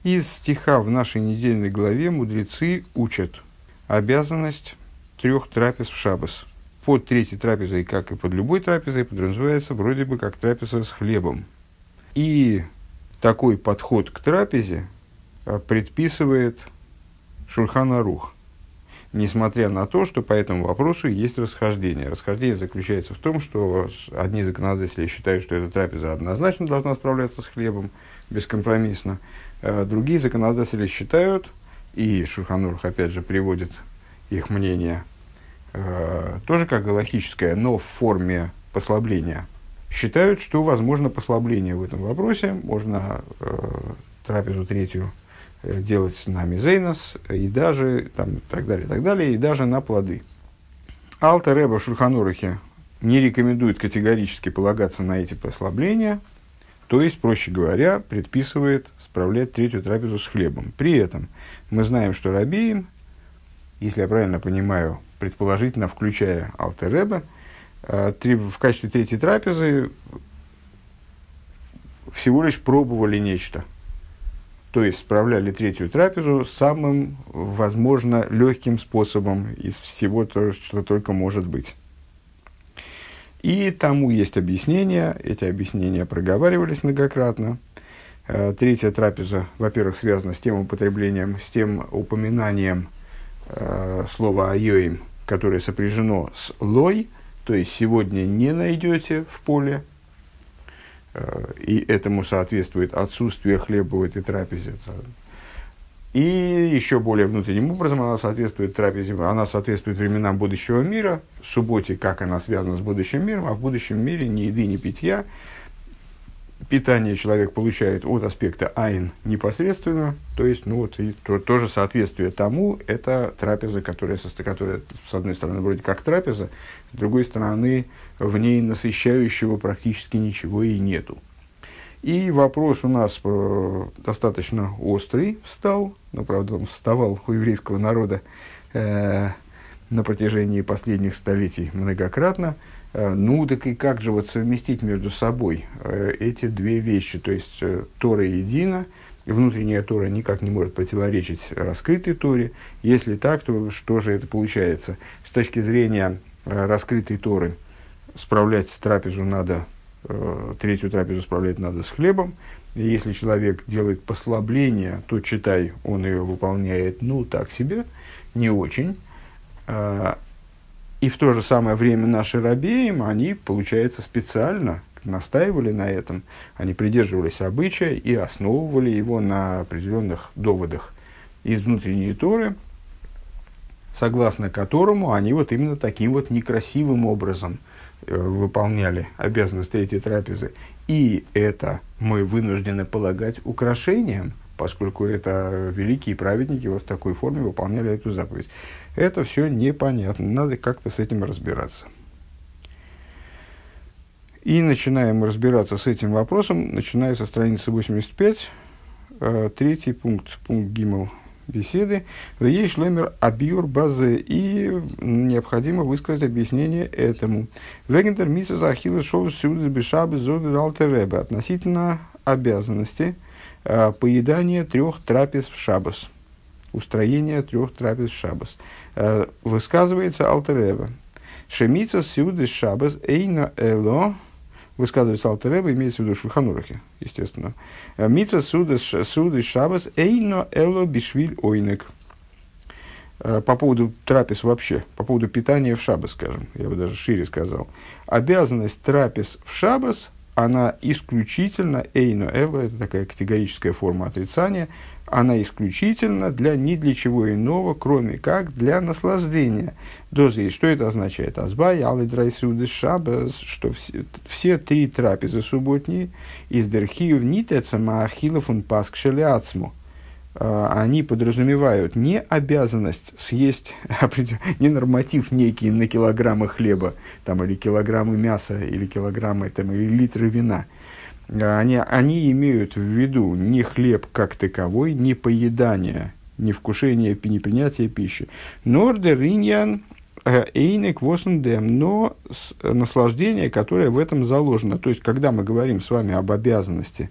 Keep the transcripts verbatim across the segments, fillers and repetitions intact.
Из стиха в нашей недельной главе мудрецы учат обязанность трех трапез в шаббос. Под третьей трапезой, как и под любой трапезой, подразумевается вроде бы как трапеза с хлебом. И такой подход к трапезе предписывает Шульхан Арух, несмотря на то, что по этому вопросу есть расхождение. Расхождение заключается в том, что одни законодатели считают, что эта трапеза однозначно должна справляться с хлебом, бескомпромиссно. Другие законодатели считают, и Шульхан Арух опять же приводит их мнение, тоже как галахическое, но в форме послабления, считают, что возможно послабление в этом вопросе, можно трапезу третью делать на мизейнос, и даже там, так далее, так далее, и даже на плоды. Алтер Ребе в Шульхан Арухе не рекомендует категорически полагаться на эти послабления, то есть, проще говоря, предписывает справлять третью трапезу с хлебом. При этом мы знаем, что рабеим, если я правильно понимаю, предположительно включая Алтер Ребе, в качестве третьей трапезы всего лишь пробовали нечто. То есть справляли третью трапезу самым, возможно, легким способом из всего, что только может быть. И тому есть объяснения, эти объяснения проговаривались многократно. Третья трапеза, во-первых, связана с тем употреблением, с тем упоминанием э, слова «айоим», которое сопряжено с «лой», то есть «сегодня не найдете в поле», и этому соответствует отсутствие хлеба в этой трапезе. И еще более внутренним образом она соответствует трапезе, она соответствует временам будущего мира, в субботе, как она связана с будущим миром, а в будущем мире ни еды, ни питья. Питание человек получает от аспекта айн непосредственно, то есть, ну вот, и то, тоже соответствие тому, это трапеза, которая, которая, с одной стороны, вроде как трапеза, с другой стороны, в ней насыщающего практически ничего и нету. И вопрос у нас э, достаточно острый встал, ну, правда, он вставал у еврейского народа э, на протяжении последних столетий многократно. Э, ну, так и как же вот совместить между собой э, эти две вещи, то есть э, Тора едина, внутренняя Тора никак не может противоречить раскрытой Торе. Если так, то что же это получается? С точки зрения э, раскрытой Торы справлять трапезу надо, третью трапезу справлять надо с хлебом. И если человек делает послабление, то, читай, он ее выполняет, ну, так себе, не очень. И в то же самое время наши рабеим, они, получается, специально настаивали на этом, они придерживались обычая и основывали его на определенных доводах из внутренней Торы, согласно которому они вот именно таким вот некрасивым образом выполняли обязанность третьей трапезы. И это мы вынуждены полагать украшением, поскольку это великие праведники вот в такой форме выполняли эту заповедь. Это все непонятно, надо как-то с этим разбираться. И начинаем разбираться с этим вопросом, начиная со страницы восемьдесят пять, третий пункт, пункт Гимл беседы, есть шлемер абьюр базе, и необходимо высказать объяснение этому. Вегентер миссис ахилла шоу сюда бешабы зоды Алтер Ребе относительно обязанности э, поедания трех трапез в шаббос, устроения трех трапез в шаббос. Э, высказывается Алтер Ребе. Шемица сюда шаббос эйна эло. Высказывается Алтер Ребе, имеется в виду Шульхан Арухе, естественно. Митва суды шаббос эйно эло бишвиль ойнек. По поводу трапез вообще, по поводу питания в шаббос, скажем, я бы даже шире сказал. Обязанность трапез в шаббос, она исключительно эйно эло, это такая категорическая форма отрицания, она исключительно для ни для чего иного, кроме как для наслаждения. Дозы, что это означает? Азбай, алы драйсуды шаббас, что все, все три трапезы субботние из дерхиев нитеца маахилов он паск шелеацму. Они подразумевают не обязанность съесть, не норматив некий на килограммы хлеба, там, или килограммы мяса, или килограммы, там, или литры вина. Они, они имеют в виду не хлеб как таковой, не поедание, не вкушение, не принятие пищи. Нордер иньян эйнек восендем, но наслаждение, которое в этом заложено. То есть, когда мы говорим с вами об обязанности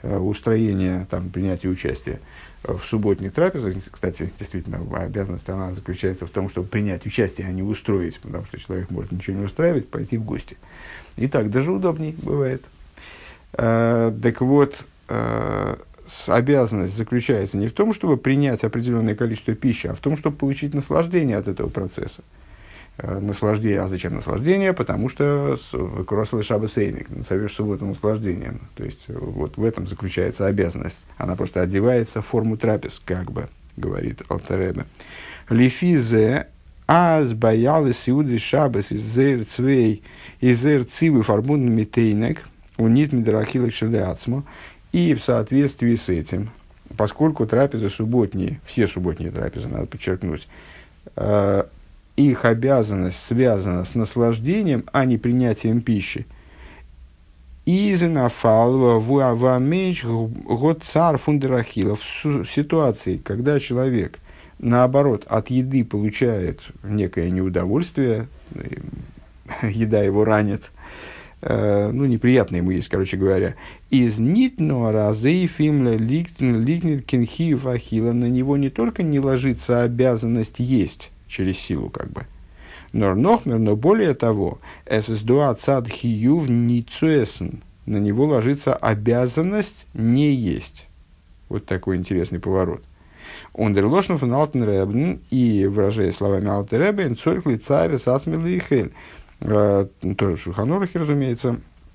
э, устроения, там, принятия участия в субботних трапезах. Кстати, действительно, обязанность она заключается в том, чтобы принять участие, а не устроить, потому что человек может ничего не устраивать, пойти в гости. И так даже удобней бывает. Э, так вот, э, обязанность заключается не в том, чтобы принять определенное количество пищи, а в том, чтобы получить наслаждение от этого процесса. Э, наслаждение, а зачем наслаждение? Потому что кросл шаббас эйник, назовешь субботу наслаждением. То есть, вот в этом заключается обязанность. Она просто одевается в форму трапез, как бы, говорит Алтер Ребе. Лифизе аз баялы сиуды шаббас из зейр цвей из зейр цивы фарбунден митейнек унит мидрахилек шелеацмо. И в соответствии с этим, поскольку трапезы субботние, все субботние трапезы, надо подчеркнуть, э, их обязанность связана с наслаждением, а не принятием пищи. Изенафал вуавамейч год цар фундерахилов. В ситуации, когда человек, наоборот, от еды получает некое неудовольствие, еда его ранит, ну, неприятно ему есть, короче говоря, из нитно разейфимля ликнит кенхиев ахила, на него не только не ложится обязанность есть через силу, как бы, но нохмер, но более того, эсэсдуа цад хиюв ницуэсен, на него ложится обязанность не есть. Вот такой интересный поворот. Ундерлошнов фон Алтен Ребен, и, выражая словами Алтер Ребе, инцоркли царь сасмил и хель. Тоже в Шулхан Арухе, разумеется,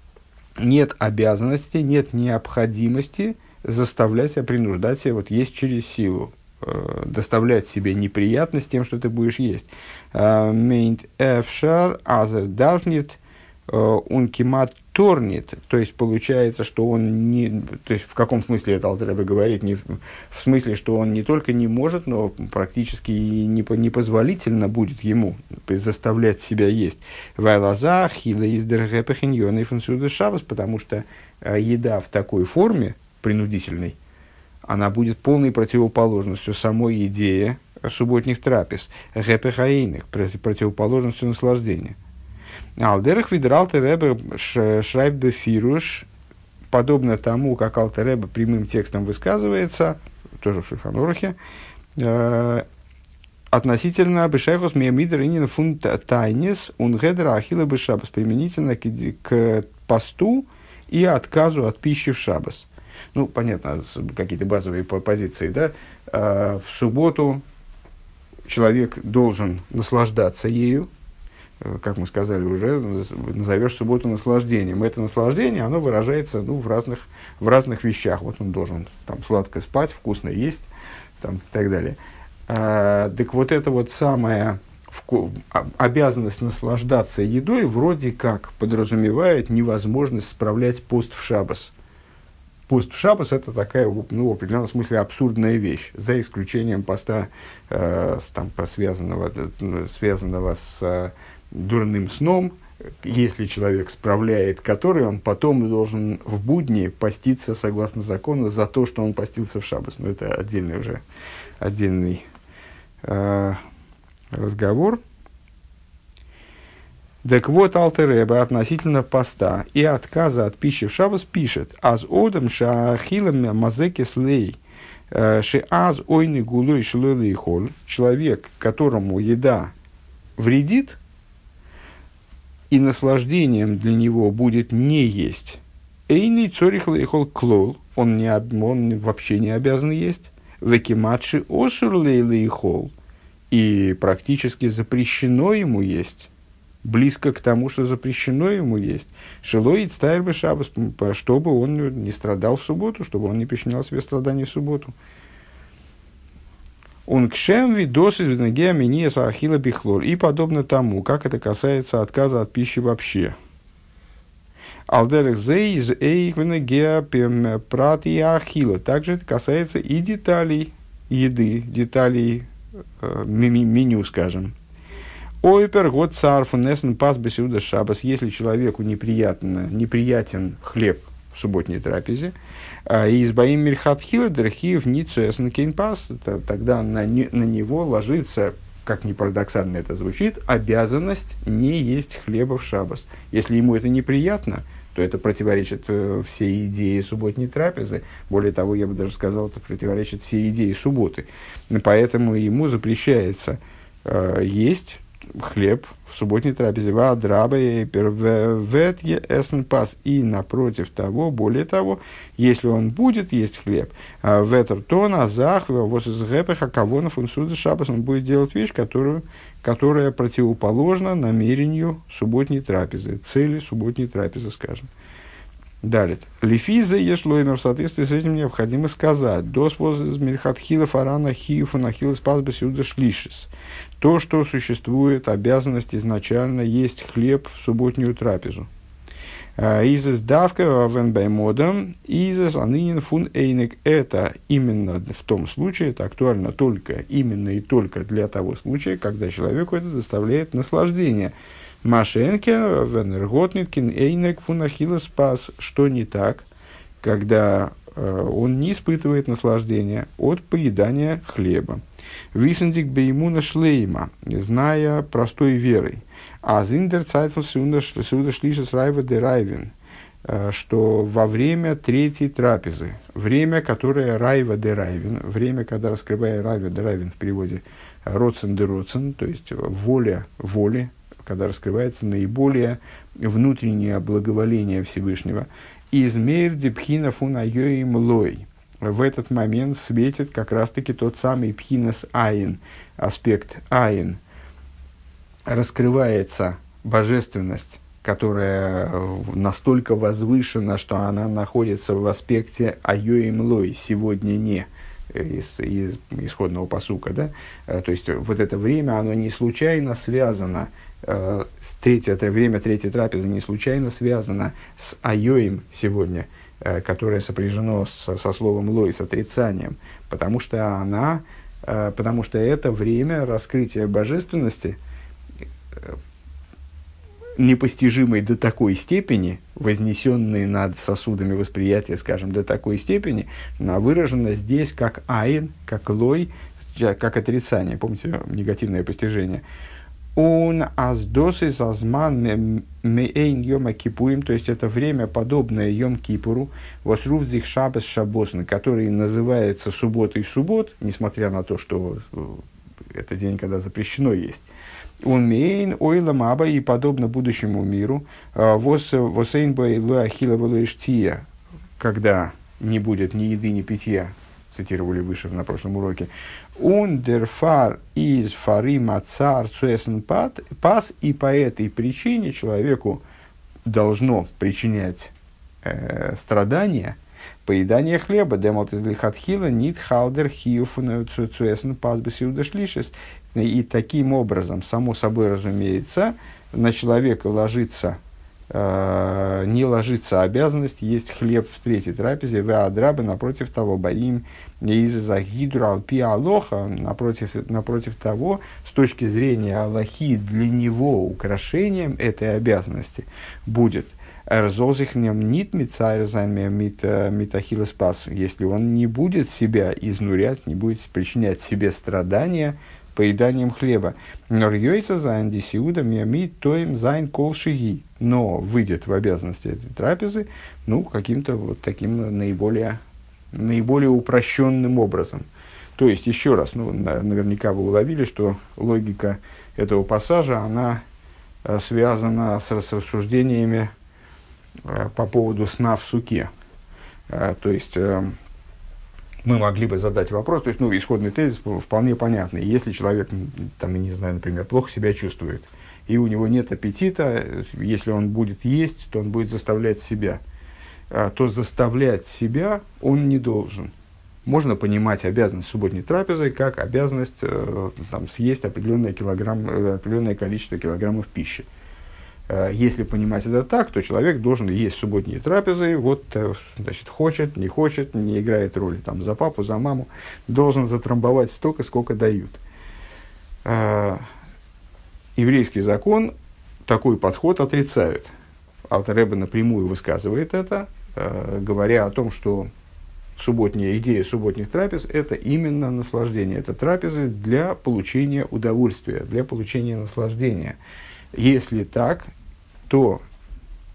нет обязанности, нет необходимости заставлять себя, принуждать себя вот есть через силу, э, доставлять себе неприятность тем, что ты будешь есть. Мейнт эфшар азер дарфнит ункимат торнит, то есть получается, что он не, то есть в каком смысле это Алтер Ребе говорит, не, в смысле, что он не только не может, но практически и не, непозволительно будет ему заставлять себя есть. Вайлаза хила из дергепехиньона и фунсюда шабас, потому что э, еда в такой форме, принудительной, она будет полной противоположностью самой идее субботних трапез, гепехаейных, противоположностью наслаждения. Алдерах видер Алтер Ребе шрайб бефируш, подобно тому, как Алтер Ребе прямым текстом высказывается, тоже в Шулхан Арухе, э, относительно бешайхус миамидер инин фун тайнис унгедра ахила бешабас, применительно к, к посту и отказу от пищи в шабас. Ну, понятно, какие-то базовые позиции, да? Э, в субботу человек должен наслаждаться ею, как мы сказали уже, назовешь субботу наслаждением. Это наслаждение, оно выражается, ну, в, разных, в разных вещах. Вот он должен там сладко спать, вкусно есть, там, и так далее. А, так вот эта вот самая вку- обязанность наслаждаться едой вроде как подразумевает невозможность справлять пост в шаббас. Пост в шаббас – это такая, ну, в определенном смысле абсурдная вещь, за исключением поста, э, с, там, связанного, связанного с дурным сном, если человек справляет который, он потом должен в будни поститься согласно закону за то, что он постился в шаббас. Но это отдельный уже отдельный э, разговор. Так вот, Алтер Ребе относительно поста и отказа от пищи в шаббас пишет: «Аз одам шаахилам мазекес лей, ши аз ойны гулой шлёлый холь». Человек, которому еда вредит, и наслаждением для него будет не есть. Эйный цорих лейхол клол, он, не, он вообще не обязан есть. Векиматши осур лейхол, и практически запрещено ему есть. Близко к тому, что запрещено ему есть. Шилоид стайрбе шаббас, чтобы он не страдал в субботу, чтобы он не причинял себе страдания в субботу. Он кшем видос из виногея минеса ахила бихлор. И подобно тому, как это касается отказа от пищи вообще. Алдерах зей из эйх виногея прат и ахила. Также это касается и деталей еды, деталей э, меню, скажем. Ойпер год царфу несен пас бесюда шабас. Если человеку неприятно, неприятен хлеб в субботней трапезе, и избаим мирхатхила дерхиев ницуэсен кейнпас, тогда на, не, на него ложится, как ни парадоксально это звучит, обязанность не есть хлеба в шаббас. Если ему это неприятно, то это противоречит э, всей идее субботней трапезы. Более того, я бы даже сказал, это противоречит всей идее субботы. И поэтому ему запрещается э, есть хлеб в субботней трапезе. И напротив того, более того, если он будет есть хлеб, ветер тона, зах, воз из гэпеха, кавонов, инсуда, шабас, он будет делать вещь, которую, которая противоположна намерению субботней трапезы, цели субботней трапезы, скажем. Далее. Лифиза ешлоймер, в соответствии с этим необходимо сказать. Доспоз из мирхатхила фарана хиюфа нахила спасба сюда шлишис. То, что существует обязанность изначально есть хлеб в субботнюю трапезу. Изес давка венбаймодам, изес анынин фун эйнек. Это именно в том случае, это актуально только, именно и только для того случая, когда человеку это доставляет наслаждение. Машенке, венерготниткин, эйнек, фунахила спас. Что не так, когда э, он не испытывает наслаждения от поедания хлеба. Висендик беймуна шлейма, зная простой верой. А зиндер цайтфун сюда шлишес райва де райвен, что во время третьей трапезы, время, которое райва де райвен, время, когда раскрывая райва де райвен в переводе роцен де роцен, то есть воля воли, когда раскрывается наиболее внутреннее благоволение Всевышнего. «Измейр дипхина фунайоим лой». В этот момент светит как раз-таки тот самый пхинас айн, аспект айн. Раскрывается божественность, которая настолько возвышена, что она находится в аспекте айоим лой, сегодня не. Из, из исходного пасука, да? То есть вот это время, оно не случайно связано, э, с третье, время третьей трапезы не случайно связано с айоим сегодня, э, которое сопряжено с, со словом лой, с отрицанием, потому что она, э, потому что это время раскрытия божественности, э, непостижимой до такой степени, вознесенной над сосудами восприятия, скажем, до такой степени, она выражена здесь как айн, как лой, как отрицание. Помните, негативное постижение. Он аздосы сазман мейн йома кипурим, то есть это время, подобное йом кипуру, восрувзих шабас шабосн, который называется субботой суббот, несмотря на то, что это день, когда запрещено есть. Он мейн ойла маба, и подобно будущему миру, восейн бай луахила валуэштия, когда не будет ни еды, ни питья, цитировали выше на прошлом уроке. Он дерфар из фарима цар цуэсен пас, и по этой причине человеку должно причинять э, страдания поедание хлеба. Демот из лихатхила нит халдер хиуфуна цуэсен пас бесиудашлишес. И таким образом, само собой разумеется, на человека ложится, э, не ложится обязанность есть хлеб в третьей трапезе, в адрабы, напротив того, боим из загидрал пи алоха, напротив, напротив того, с точки зрения Аллахи, для него украшением этой обязанности будет эрзозихнем нит мицайрзами митахилы спасу, если он не будет себя изнурять, не будет причинять себе страдания поеданием хлеба. Но рьёйца зайн дисиуда миами тоим зайн кол шиги. Но выйдет в обязанности этой трапезы, ну, каким-то вот таким наиболее, наиболее упрощенным образом. То есть, еще раз, ну, наверняка вы уловили, что логика этого пассажа, она связана с рассуждениями по поводу сна в суке. То есть, мы могли бы задать вопрос, то есть, ну, исходный тезис вполне понятный. Если человек, там, я не знаю, например, плохо себя чувствует, и у него нет аппетита, если он будет есть, то он будет заставлять себя. То заставлять себя он не должен. Можно понимать обязанность субботней трапезы как обязанность там, съесть определенное, килограмм, определенное количество килограммов пищи. Если понимать это так, то человек должен есть субботние трапезы, вот, значит, хочет, не хочет, не играет роли там, за папу, за маму, должен затрамбовать столько, сколько дают. Еврейский закон такой подход отрицает. Алтер Ребе напрямую высказывает это, говоря о том, что субботняя идея субботних трапез – это именно наслаждение. Это трапезы для получения удовольствия, для получения наслаждения. Если так, то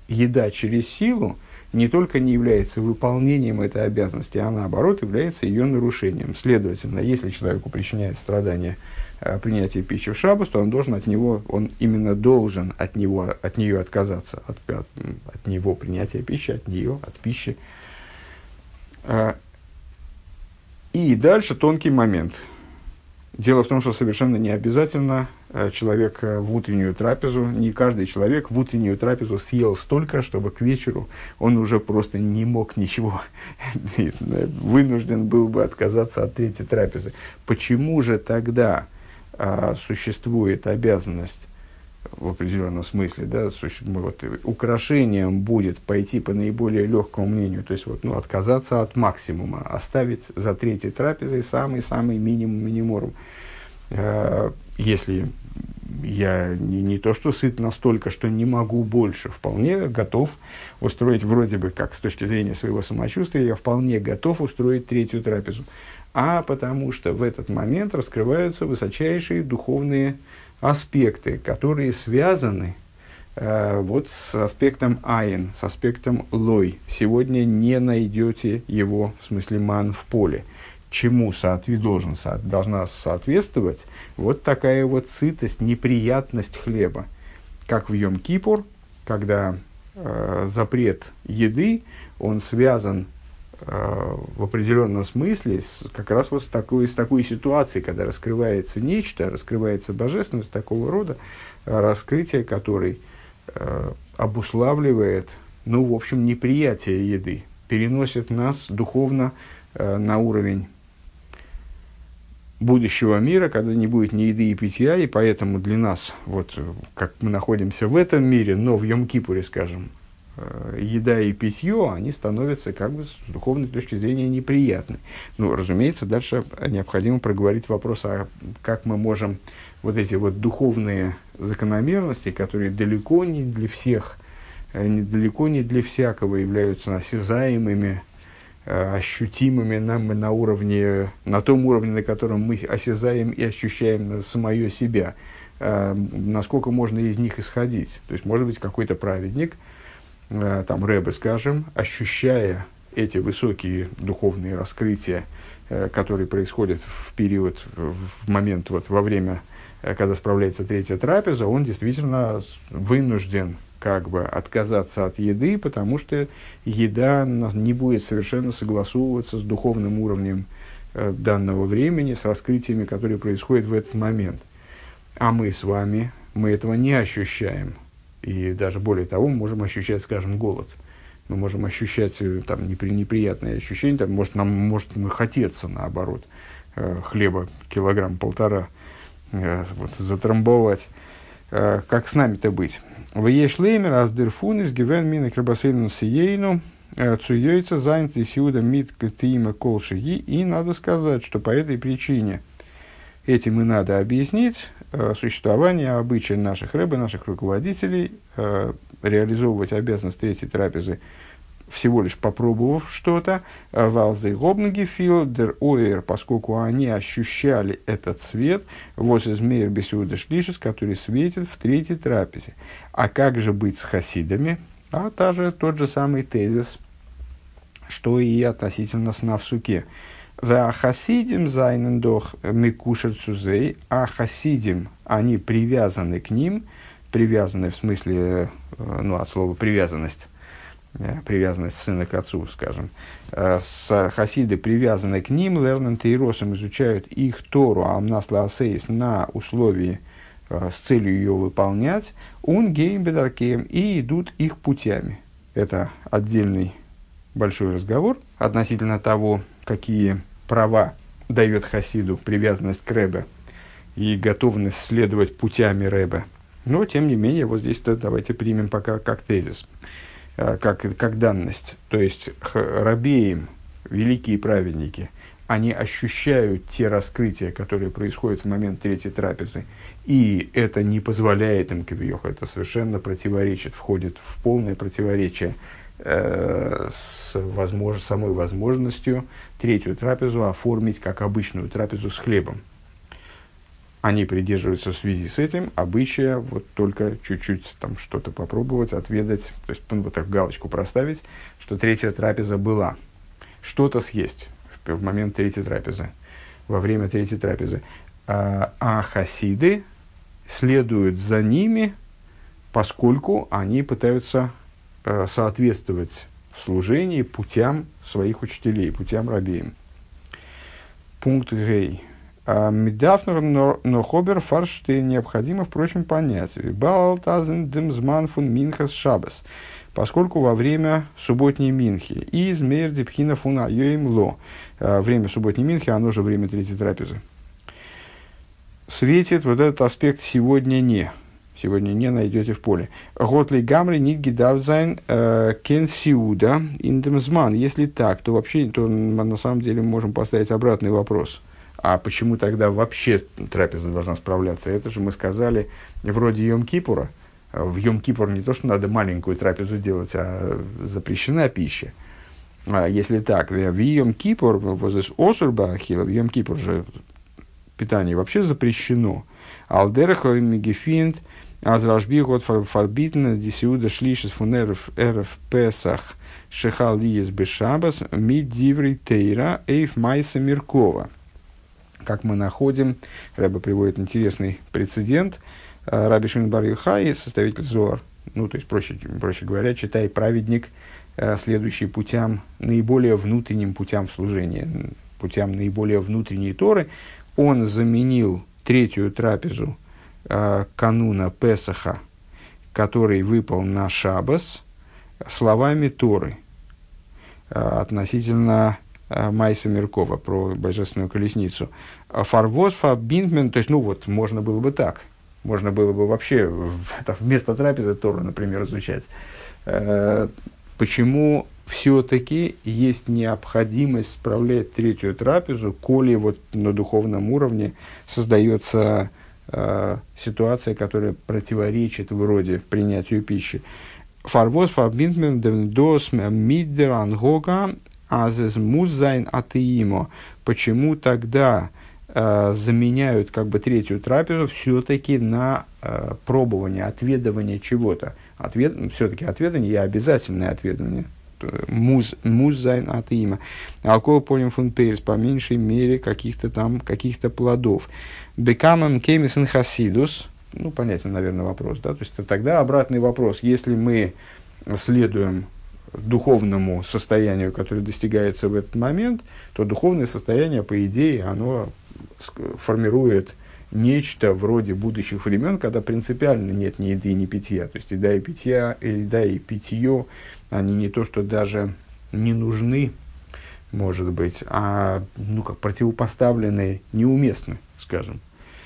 еда через силу не только не является выполнением этой обязанности, а наоборот является ее нарушением. Следовательно, если человеку причиняет страдания э, принятие пищи в шаббос, то он должен от него, он именно должен от него, от нее отказаться, от, от, от него принятия пищи, от нее, от пищи. Э, и дальше тонкий момент. Дело в том, что совершенно не обязательно человек в утреннюю трапезу, не каждый человек в утреннюю трапезу съел столько, чтобы к вечеру он уже просто не мог ничего, вынужден был бы отказаться от третьей трапезы. Почему же тогда а, существует обязанность, в определенном смысле, да, вот, украшением будет пойти по наиболее легкому мнению, то есть вот, ну, отказаться от максимума, оставить за третьей трапезой самый-самый минимум миниморум. Э, если я не, не то что сыт настолько, что не могу больше, вполне готов устроить, вроде бы как с точки зрения своего самочувствия, я вполне готов устроить третью трапезу. А потому что в этот момент раскрываются высочайшие духовные аспекты, которые связаны э, вот с аспектом айн, с аспектом лой. Сегодня не найдете его, в смысле ман, в поле. Чему соотве- должен, со- должна соответствовать вот такая вот сытость, неприятность хлеба. Как в Йом-Кипур, когда э, запрет еды, он связан в определенном смысле с, как раз вот с такой, с такой ситуацией, когда раскрывается нечто, раскрывается божественность такого рода, раскрытие которой э, обуславливает, ну, в общем, неприятие еды, переносит нас духовно э, на уровень будущего мира, когда не будет ни еды и питья, и поэтому для нас, вот как мы находимся в этом мире, но в Йом-Кипуре, скажем, еда и питье, они становятся как бы с духовной точки зрения неприятны. Ну, разумеется, дальше необходимо проговорить вопрос, а как мы можем вот эти вот духовные закономерности, которые далеко не для всех, далеко не для всякого являются осязаемыми, ощутимыми нам на уровне, на том уровне, на котором мы осязаем и ощущаем самое себя, насколько можно из них исходить. То есть, может быть, какой-то праведник, там Ребе, скажем, ощущая эти высокие духовные раскрытия, э, которые происходят в период, в момент, вот, во время, э, когда справляется третья трапеза, он действительно вынужден как бы отказаться от еды, потому что еда не будет совершенно согласовываться с духовным уровнем э, данного времени, с раскрытиями, которые происходят в этот момент. А мы с вами, мы этого не ощущаем. И даже более того, мы можем ощущать, скажем, голод. Мы можем ощущать там, непри, неприятные ощущения. Там, может, нам может хотеться, наоборот, э, хлеба килограмм-полтора э, вот, затрамбовать. Э, как с нами-то быть? В ешлеймер аздерфун из гивен мина крабасейну сиейну цуйойца занят и сиуда мит ктиима колшиги. И надо сказать, что по этой причине этим и надо объяснить э, существование обычая наших рэбе, наших руководителей, э, реализовывать обязанность третьей трапезы, всего лишь попробовав что-то, валзей гобнги фил дер оэр, поскольку они ощущали этот свет, воз из мейр бесюда шлишес, который светит в третьей трапезе. А как же быть с хасидами? А та же, тот же самый тезис, что и относительно сна в суке. А хасидим зайнендох микушер цузей, а хасидим, они привязаны к ним, привязаны в смысле, ну, от слова привязанность, привязанность сына к отцу, скажем. С хасиды привязаны к ним, лернен тейросом изучают их Тору, амнас лаасейс, на условии, с целью ее выполнять, ун гейм бедаркеем, и идут их путями. Это отдельный большой разговор относительно того, какие права дает хасиду привязанность к Ребе и готовность следовать путями Ребе. Но, тем не менее, вот здесь-то давайте примем пока как тезис, как, как данность. То есть, рабеем, великие праведники, они ощущают те раскрытия, которые происходят в момент третьей трапезы, и это не позволяет им кавиох, это совершенно противоречит, входит в полное противоречие с возможно, самой возможностью третью трапезу оформить как обычную трапезу с хлебом. они придерживаются в связи с этим обычая вот только чуть-чуть там что-то попробовать, отведать, то есть ну, вот так галочку проставить, что третья трапеза была. Что-то съесть в, в момент третьей трапезы, во время третьей трапезы. А, а хасиды следуют за ними, поскольку они пытаются э, соответствовать в служении путям своих учителей, путям рабеем. Пункт Гей. Медафнер но хобер фаршты необходимо, впрочем, понять. Балтазен демзман фун минхас шабас. Поскольку во время субботней минхи и измер дипхина фун айоим ло. Время субботней минхи, оно же время третьей трапезы. Светит вот этот аспект «сегодня не». Сегодня не найдете в поле. Готли гамри нит гидавзайн кен сиуда индемзман. Если так, то вообще, то на самом деле можем поставить обратный вопрос. А почему тогда вообще трапеза должна справляться? Это же мы сказали вроде Йом-Кипура. В Йом-Кипур не то, что надо маленькую трапезу делать, а запрещена пища. А если так, в Йом-Кипур, возле Осурба Ахила, в Йом-Кипур же питание вообще запрещено. Алдерха мегефинт азражби год фарбитен дисиуда шлишес фун эрф песах шехал лиес бешабас мид диври тейра эйф майса миркова. Как мы находим, Рэбе приводит интересный прецедент. Раби Шимон бар Йохай, составитель Зоар, ну, то есть, проще, проще говоря, читай праведник, следующий путям, наиболее внутренним путям служения, путям наиболее внутренней Торы, он заменил третью трапезу э, кануна Песаха, который выпал на Шабас, словами Торы э, относительно Майса Меркова, про божественную колесницу. Фарвоз, фабинтмен, то есть, ну вот, можно было бы так. Можно было бы вообще это, вместо трапезы Тору, например, изучать. Э, почему все-таки есть необходимость справлять третью трапезу, коли вот на духовном уровне создается э, ситуация, которая противоречит вроде принятию пищи. Фарвоз, фабинтмен, дос, миддер, ангога, азез музайн атеимо. Почему тогда э, заменяют как бы третью трапезу все-таки на э, пробование, отведывание чего-то? Отвед, все-таки отведывание и обязательное отведывание. Муз, музайн атеимо. Алкоголь полим фун пейрс, по меньшей мере каких-то там, каких-то плодов. Бекамам кемисен хасидус. Ну, понятен, наверное, вопрос, да? То есть, тогда обратный вопрос. Если мы следуем духовному состоянию, которое достигается в этот момент, то духовное состояние, по идее, оно формирует нечто вроде будущих времен, когда принципиально нет ни еды, ни питья. То есть еда и питья, еда и питье, они не то, что даже не нужны, может быть, а ну, как противопоставленные, неуместны, скажем.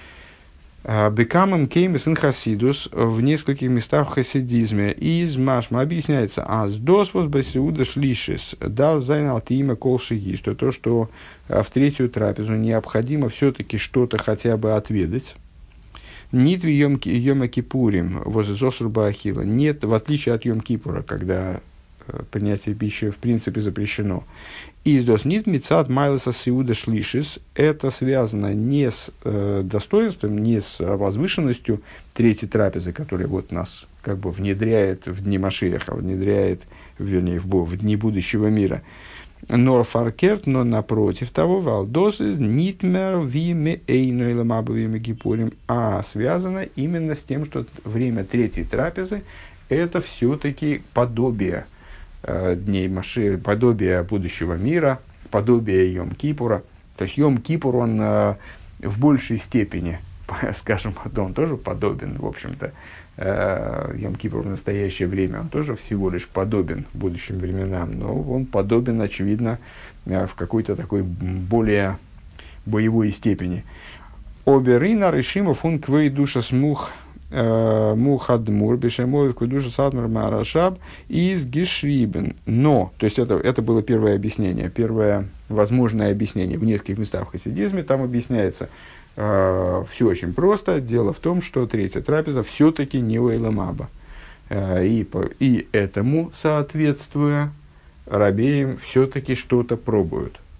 Бекамам кеймис ин хасидус в нескольких местах в хасидизме. Из машма объясняется, а с досвос басиуда шлишис дал зайнал тима колшиги, что то, что в третью трапезу необходимо все-таки что-то хотя бы отведать. Нит в йома кипурим возле зосурба ахила. Нет, в отличие от йом кипура, когда принятие пищи в принципе запрещено. Издос нит мицат майлеса сиуда шлишис. Это связано не с э, достоинством, не с возвышенностью третьей трапезы, которая вот нас как бы внедряет в дни Машиаха, внедряет, вернее, в, в дни будущего мира. Но фаркерт, но напротив того, валдос из нитмер виме эйнуэламабовиме гипурим. А связано именно с тем, что время третьей трапезы это все-таки подобие дней Маши, подобие будущего мира, подобие Йом-Кипура. То есть Йом-Кипур, он э, в большей степени, скажем, он тоже подобен, в общем-то, э, Йом-Кипур в настоящее время, он тоже всего лишь подобен будущим временам, но он подобен, очевидно, э, в какой-то такой более боевой степени. Оберина решима фун квей душа смух Мухадмур, Бешемовик, Душа Садмар, Марашаб из Гешрибен. Но, то есть это, это было первое объяснение, первое возможное объяснение в нескольких местах в хасидизме. Там объясняется э, все очень просто. Дело в том, что третья трапеза все-таки не Уэйламаба. Э, и, и этому, соответствуя, рабеям все-таки что-то пробуют.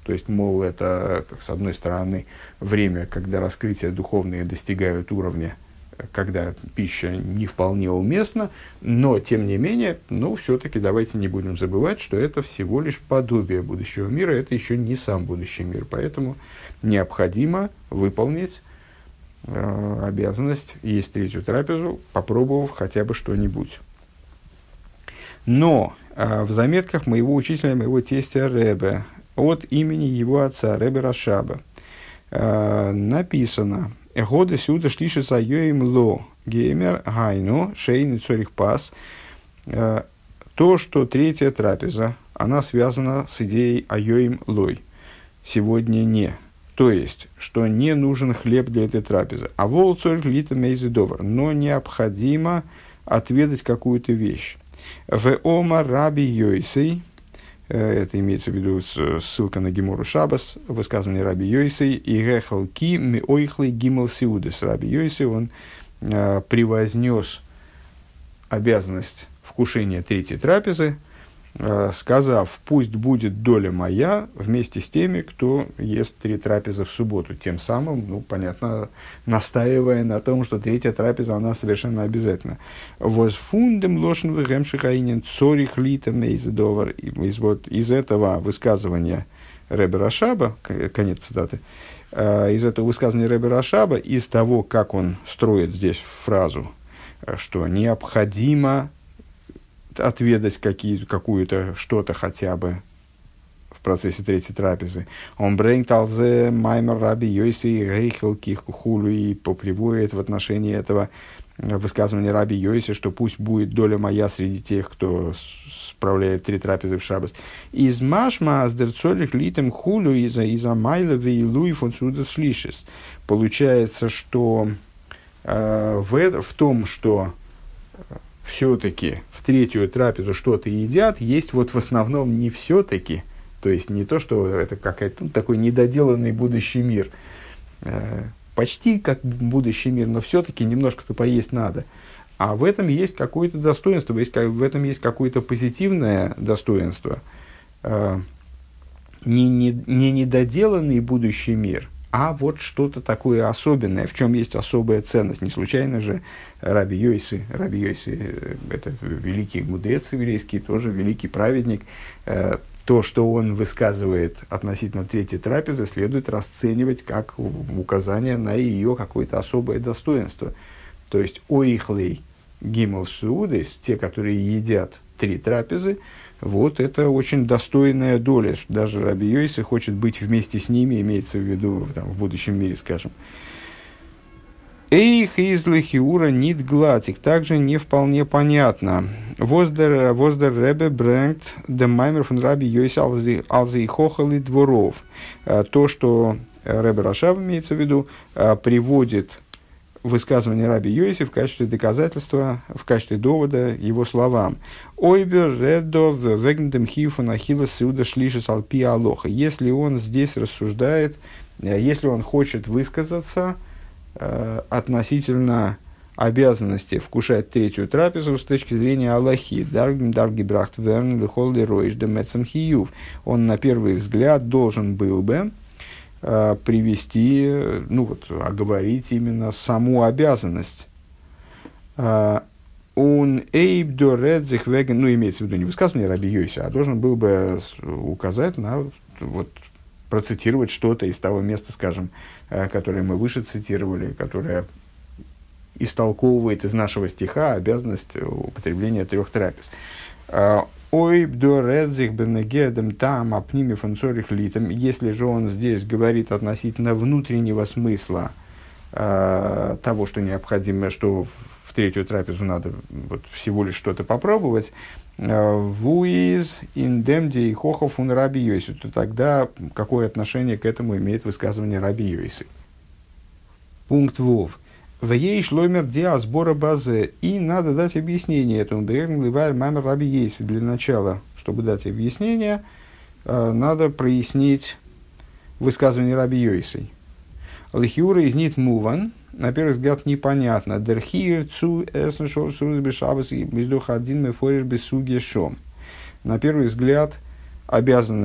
То есть, мол, это, как с одной стороны, время, когда раскрытия духовные достигают уровня, когда пища не вполне уместна, но, тем не менее, ну, все-таки давайте не будем забывать, что это всего лишь подобие будущего мира, это еще не сам будущий мир, поэтому необходимо выполнить э, обязанность есть третью трапезу, попробовав хотя бы что-нибудь. Но э, в заметках моего учителя, моего тестя Ребе, от имени его отца, Ребе Рашаба, э, написано: «Годы сюда шлишится йоим ло геймер гайну шейный цорих пас». То, что третья трапеза, она связана с идеей айоим лой, сегодня не. То есть, что не нужен хлеб для этой трапезы. А вол цорих лита мейзидовар, но необходимо отведать какую-то вещь. В ома раби йойсей, это имеется в виду ссылка на Гемору Шабас, высказывание раби Йойсей, и гехал ки ми ойхлый гимал сиудес. Раби Йойсей, он э, превознес обязанность вкушения третьей трапезы, э, сказав: «Пусть будет доля моя вместе с теми, кто ест три трапезы в субботу». Тем самым, ну, понятно, настаивая на том, что третья трапеза, она совершенно обязательна. «Возфундем лошен вегемшихаинен цорих лита мейзедовар». Из, вот, из этого высказывания Ребе Рашаба, конец цитаты, э, из этого высказывания Ребе Рашаба, из того, как он строит здесь фразу, что необходимо отведать какие, какую-то, что-то хотя бы в процессе третьей трапезы. Он бренgt алзе маймер раби Йойси рейхелки хулю, и поприводит в отношении этого высказывания раби Йойси, что пусть будет доля моя среди тех, кто справляет три трапезы в шаббас. Из машма аздерцолих литем хулю из-за из-за майла вейлуй фон судас шлишес. Получается, что э, в, в том, что все-таки в третью трапезу что-то едят, есть вот в основном не все-таки, то есть не то, что это какой-то ну, такой недоделанный будущий мир, э, почти как будущий мир, но все-таки немножко-то поесть надо. А в этом есть какое-то достоинство, есть, в этом есть какое-то позитивное достоинство. Э, не, не, не недоделанный будущий мир, а вот что-то такое особенное, в чем есть особая ценность. Не случайно же раби Йойси, раби Йойси, это великий мудрец еврейский, тоже великий праведник, э, то, что он высказывает относительно третьей трапезы, следует расценивать как указание на ее какое-то особое достоинство. То есть оихлей гимал шуудес, те, которые едят три трапезы, вот это очень достойная доля. Даже раби Йойси хочет быть вместе с ними, имеется в виду там, в будущем мире, скажем. Эйх излы хиура нит глатик, также не вполне понятно. Воздер воздер ребе брэнгт де маймер фон раби Йойси алзи хохали дворов. То, что ребе Рашаб, имеется в виду, приводит высказывание раби Йойси в качестве доказательства, в качестве довода его словам. Ойбер редо вегндем хифу нахила сиуда шлишес алпи алоха. Если он здесь рассуждает, если он хочет высказаться э, относительно обязанности вкушать третью трапезу с точки зрения Аллахи, дарги брахт верн лихол леройш демецам хиюв, он на первый взгляд должен был бы привести, ну вот, оговорить именно саму обязанность. Он эйбдо редзих веген, ну, имеется в виду не высказывание раби Йойси, а должен был бы указать на, вот, процитировать что-то из того места, скажем, которое мы выше цитировали, которое истолковывает из нашего стиха обязанность употребления трех трапез. Ой, бдоредзих бенегедем там апними фанцорих литом. Если же он здесь говорит относительно внутреннего смысла э, того, что необходимо, что в третью трапезу надо вот, всего лишь что-то попробовать, вуиз индемди и хохов он раби Йойси, то тогда какое отношение к этому имеет высказывание раби Йойси? Пункт вов. В ей шломер диа сбора базы, и надо дать объяснение этому. Раби Йойси. Для начала, чтобы дать объяснение, надо прояснить высказывание раби Йойси. Лихиура из нит муван, на первый взгляд непонятно. Дерхию цу эсн шор сурус бешабас и бездух один мефориш бесуги шом. На первый взгляд обязанность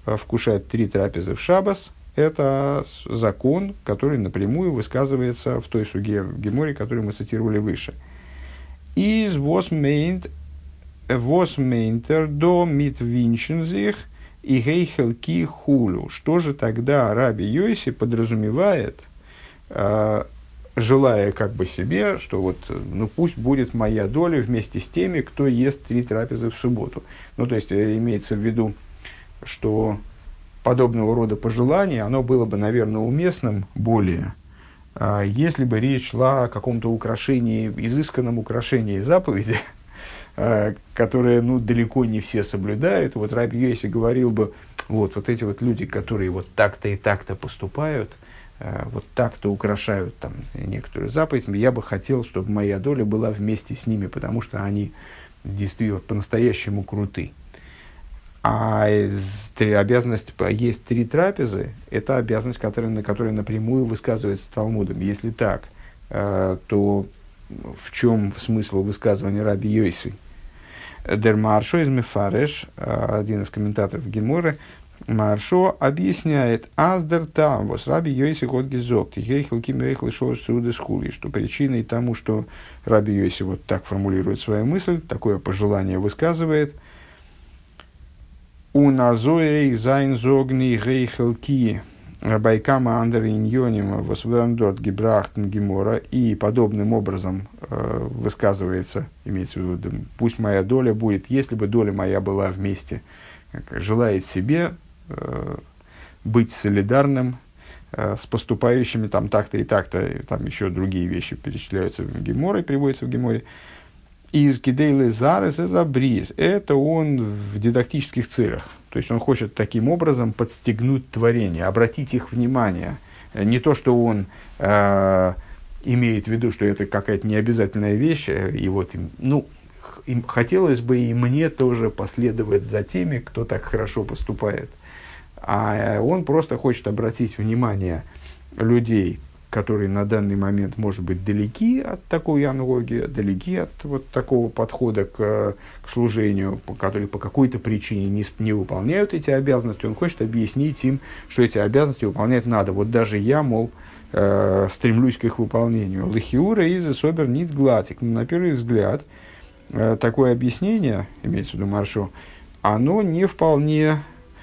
вкушать три трапезы в шаббас – это закон, который напрямую высказывается в той суге в Геморе, которую мы цитировали выше. «Из was meint, was meinter do mit wünschen sich и гейхел ки хулю». Что же тогда Раби Йоси подразумевает, э, желая как бы себе, что вот, ну пусть будет моя доля вместе с теми, кто ест три трапезы в субботу. Ну, то есть, имеется в виду, что подобного рода пожелание, оно было бы, наверное, уместным более, э, если бы речь шла о каком-то украшении, изысканном украшении заповеди, э, которое, ну, далеко не все соблюдают. Вот Раби Йоси говорил бы, вот, вот эти вот люди, которые вот так-то и так-то поступают, вот так-то украшают там некоторые заповеди, я бы хотел, чтобы моя доля была вместе с ними, потому что они действительно по-настоящему круты. А из, три, обязанность есть три трапезы, это обязанность, которая, на которой напрямую высказывается Талмудом. Если так, э, то в чем смысл высказывания Раби Йоси? Дер Маршо из Мефареш, один из комментаторов Геморы, Маршо объясняет, аздер там, вот Раби Йоси год гизок, тихейхл кимейхл шош сюда схули, что причиной тому, что Раби Йоси вот так формулирует свою мысль, такое пожелание высказывает, у назоэ зайн зогни гейхл ки байкама андер иньоним восвендорт гибрахтен гемора, и подобным образом э, высказывается, имеется в виду, пусть моя доля будет, если бы доля моя была вместе, желает себе э, быть солидарным э, с поступающими там так-то и так-то, и там еще другие вещи перечисляются в Геморе, приводятся в Геморе. Из Кидейлы Зарес из Абриз. Это он в дидактических целях. То есть он хочет таким образом подстегнуть творение, обратить их внимание. Не то, что он э, имеет в виду, что это какая-то необязательная вещь, и вот, ну, им хотелось бы и мне тоже последовать за теми, кто так хорошо поступает. А он просто хочет обратить внимание людей, которые на данный момент, может быть, далеки от такой аналогии, далеки от вот такого подхода к, к служению, которые по какой-то причине не, не выполняют эти обязанности. Он хочет объяснить им, что эти обязанности выполнять надо. Вот даже я, мол, э, стремлюсь к их выполнению. Лахиура из собер нит глатик. На первый взгляд, такое объяснение, имеется в виду Маршо, оно не вполне,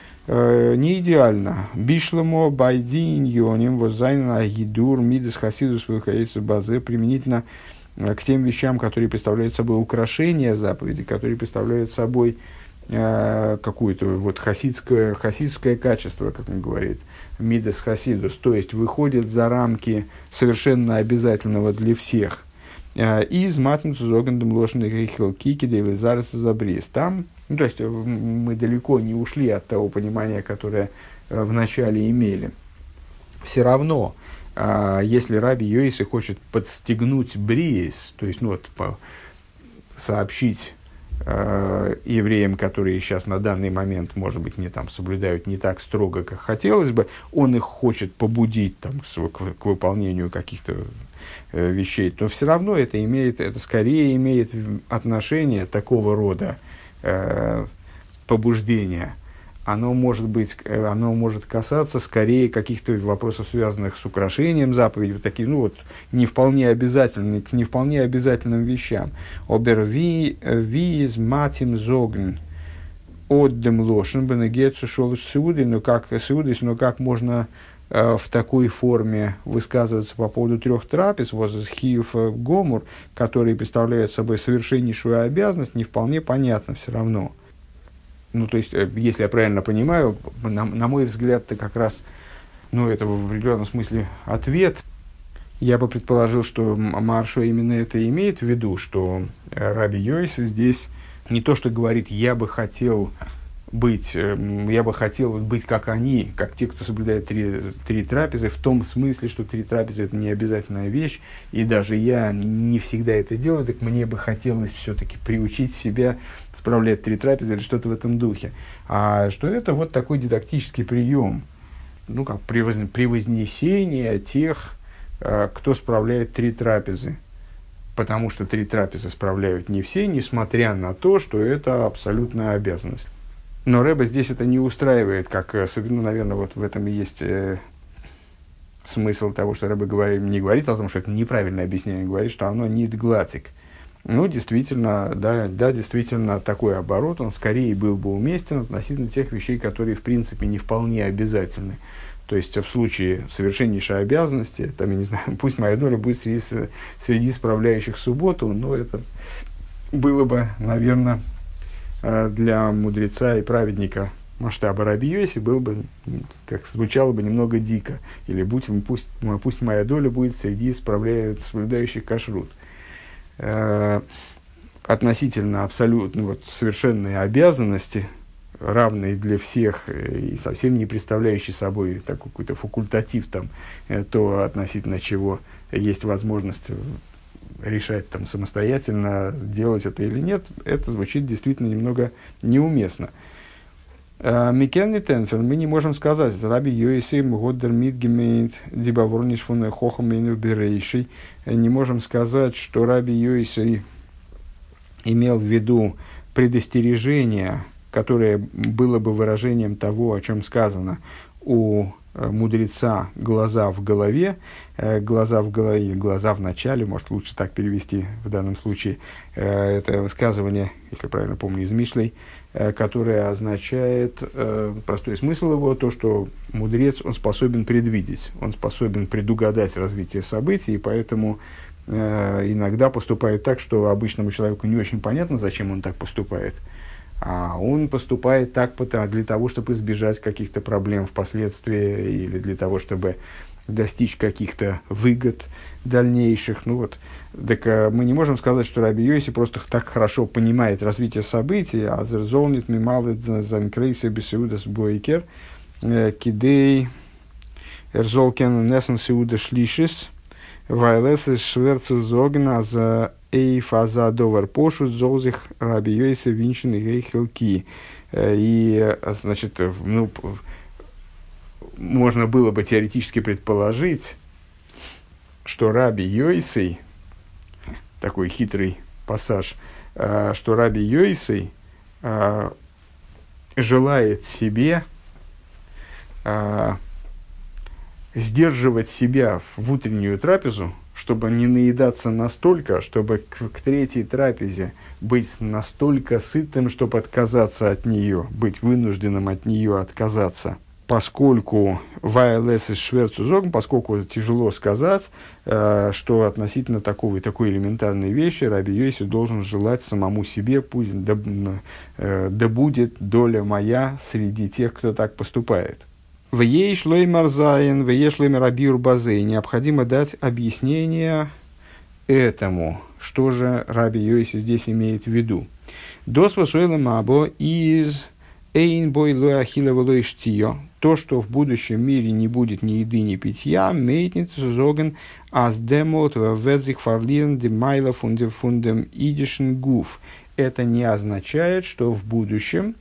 э, не идеально. Бишламо байди иньоним возайна гидур мидес хасидус выходится базе применительно к тем вещам, которые представляют собой украшения заповеди, которые представляют собой э, какое-то вот хасидское, хасидское качество, как он говорит, мидес хасидус, то есть выходит за рамки совершенно обязательного для всех. Из матем цузогандом ложных хилки кидели зараз забрез. Там, ну, то есть мы далеко не ушли от того понимания, которое э, вначале имели. Все равно, э, если Раби Йоси хочет подстегнуть бриес, то есть, ну, вот, по, сообщить э, евреям, которые сейчас на данный момент, может быть, не там соблюдают не так строго, как хотелось бы, он их хочет побудить там, к, к выполнению каких-то вещей, то все равно это имеет, это скорее имеет отношение такого рода э, побуждения. Оно может быть, оно может касаться скорее каких-то вопросов, связанных с украшением заповедей, вот такие, ну вот, не вполне обязательные, к не вполне обязательным вещам. Обер ви из матим зогн отдем лошен бенегецу шолыш сеудис, но как сеудис, но как можно в такой форме высказываться по поводу трех трапез, возле хиюф гомур, которые представляют собой совершеннейшую обязанность, не вполне понятно все равно. Ну, то есть, если я правильно понимаю, на, на мой взгляд, это как раз, ну, это в определенном смысле ответ. Я бы предположил, что Маршо именно это имеет в виду, что Раби Йоси здесь не то, что говорит, я бы хотел быть, я бы хотел быть как они, как те, кто соблюдает три, три трапезы, в том смысле, что три трапезы – это не обязательная вещь, и даже я не всегда это делаю, так мне бы хотелось все-таки приучить себя справлять три трапезы или что-то в этом духе. А что это вот такой дидактический прием, ну, как превознесение тех, кто справляет три трапезы. Потому что три трапезы справляют не все, несмотря на то, что это абсолютная обязанность. Но Рэбе здесь это не устраивает, как, ну, наверное, вот в этом и есть э, смысл того, что Рэбе говорит, не говорит о том, что это неправильное объяснение, говорит, что оно не глацик. Ну, действительно, да, да, действительно, такой оборот, он скорее был бы уместен относительно тех вещей, которые, в принципе, не вполне обязательны. То есть, в случае совершеннейшей обязанности, там, я не знаю, пусть моя доля будет среди, среди справляющих субботу, но это было бы, наверное, для мудреца и праведника масштаба Раби Йоси, было бы, как звучало бы немного дико. Или будь, пусть, пусть моя доля будет среди соблюдающих кашрут. Э, относительно абсолютно вот, совершенной обязанности, равной для всех и совсем не представляющей собой такой какой-то факультатив, там, то относительно чего есть возможность решать там, самостоятельно, делать это или нет, это звучит действительно немного неуместно. Микенни Тенфен, мы не можем сказать, Раби Йоси, Годдер Мидгемейнт, Дибаворниш фун Хохамейну Берейший, не можем сказать, что Раби Йоси имел в виду предостережение, которое было бы выражением того, о чем сказано у мудреца глаза в голове, глаза в голове или глаза в начале, может лучше так перевести в данном случае, это высказывание, если правильно помню, из Мишлей, которое означает, простой смысл его, то, что мудрец, он способен предвидеть, он способен предугадать развитие событий, и поэтому иногда поступает так, что обычному человеку не очень понятно, зачем он так поступает. А он поступает так для того, чтобы избежать каких-то проблем впоследствии или для того, чтобы достичь каких-то выгод дальнейших. Ну вот. Так а, мы не можем сказать, что Раби Йоси просто так хорошо понимает развитие событий, а зерзолнит мималет занкрейсе бесеудас бойкер кидей эрзолкен несен сеуда шлишис вайлес шверцу зогна за Эйф аза довар пошут золзих Раби Йоси виншин и гейхелки. И, значит, ну, можно было бы теоретически предположить, что Раби Йоси, такой хитрый пассаж, что Раби Йоси желает себе сдерживать себя в утреннюю трапезу, чтобы не наедаться настолько, чтобы к, к третьей трапезе быть настолько сытым, чтобы отказаться от нее, быть вынужденным от нее отказаться. Поскольку вайлес из шверцузогн, поскольку тяжело сказать, э, что относительно такого и такой элементарной вещи Раби Йоси должен желать самому себе, пусть да, э, да будет доля моя среди тех, кто так поступает. В ей шлой марзаин, в ей шлой марабир базей. Необходимо дать объяснение этому, что же Раби Йоси здесь имеет в виду. Досва суэла мабо из эйн бой лоя хилева лой штио. То, что в будущем мире не будет ни еды, ни питья, мейтнит зоген аз демот вэдзих фарлиен демайла фундем фундем идишен гуф. Это не означает, что в будущем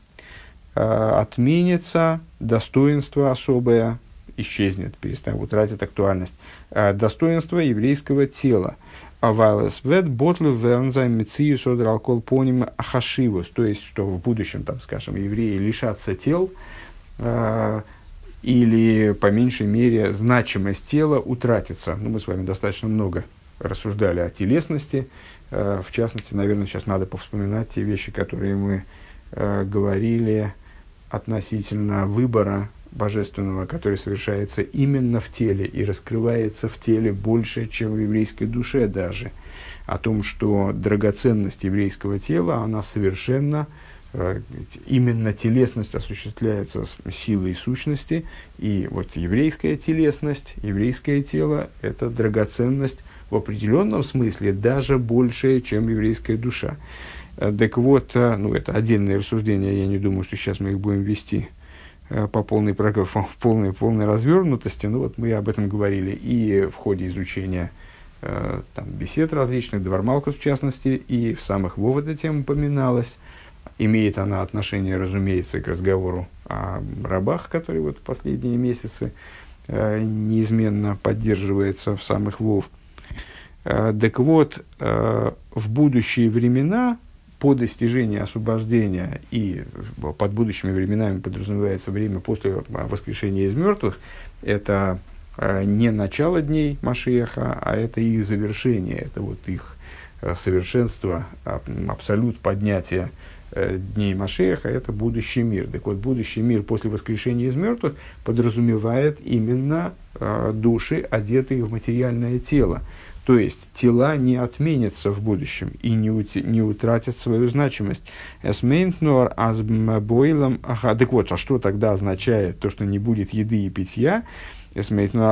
отменится достоинство особое, исчезнет, перестанет, утратит актуальность, достоинство еврейского тела. Авайлес вет ботлы вернзай мецию содр алкол поним ахашивус, то есть, что в будущем, там, скажем, евреи лишатся тел, э, или, по меньшей мере, значимость тела утратится. Ну, мы с вами достаточно много рассуждали о телесности, э, в частности, наверное, сейчас надо повспоминать те вещи, которые мы э, говорили относительно выбора божественного, который совершается именно в теле и раскрывается в теле больше, чем в еврейской душе даже. О том, что драгоценность еврейского тела, она совершенно, э, именно телесность осуществляется с силой сущности, и вот еврейская телесность, еврейское тело – это драгоценность в определенном смысле даже большая, чем еврейская душа. Так вот, ну, это отдельные рассуждения, я не думаю, что сейчас мы их будем вести по полной, в полной, полной развернутости. Ну, вот мы об этом говорили и в ходе изучения там, бесед различных, Двор Малкус в частности, и в самых Вов эта тема упоминалась. Имеет она отношение, разумеется, к разговору о рабах, который вот в последние месяцы неизменно поддерживается в самых Вов. Так вот, в будущие времена по достижении освобождения, и под будущими временами подразумевается время после воскрешения из мертвых, это не начало дней Машиаха, а это их завершение, это вот их совершенство, абсолют поднятия дней Машиаха, это будущий мир. Так вот, будущий мир после воскрешения из мертвых подразумевает именно души, одетые в материальное тело. То есть, тела не отменятся в будущем и не, ути, не утратят свою значимость. Так вот, а что тогда означает то, что не будет еды и питья? Это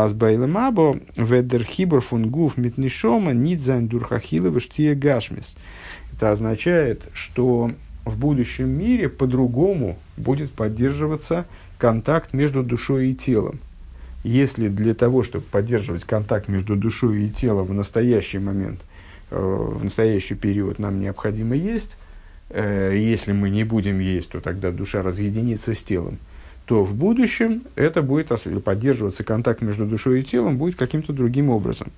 означает, что в будущем мире по-другому будет поддерживаться контакт между душой и телом. Если для того, чтобы поддерживать контакт между душой и телом в настоящий момент, э, в настоящий период нам необходимо есть, э, если мы не будем есть, то тогда душа разъединится с телом, то в будущем это будет поддерживаться, контакт между душой и телом будет каким-то другим образом.